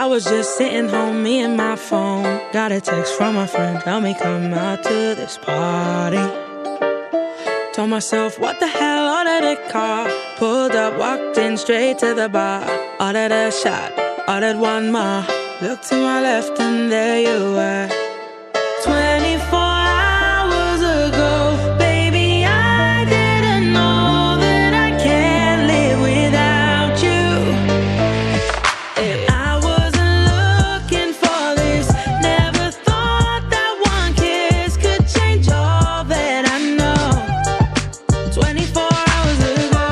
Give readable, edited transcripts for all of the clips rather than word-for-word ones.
I was just sitting home, me and my phone. Got a text from a friend, tell me come out to this party. Told myself, what the hell, ordered a car. Pulled up, walked in straight to the bar. Ordered a shot, ordered one more. Looked to my left and there you were. 24 hours ago, baby, I didn't know that I can't live without you. And I wasn't looking for this. Never thought that one kiss could change all that I know. 24 hours ago.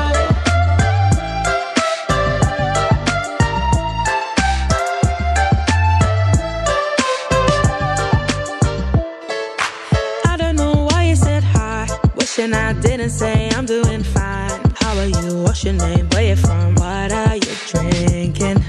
I don't know why you said hi. Wishing I didn't say I'm doing fine. How are you? What's your name? Where you from? What are you drinking?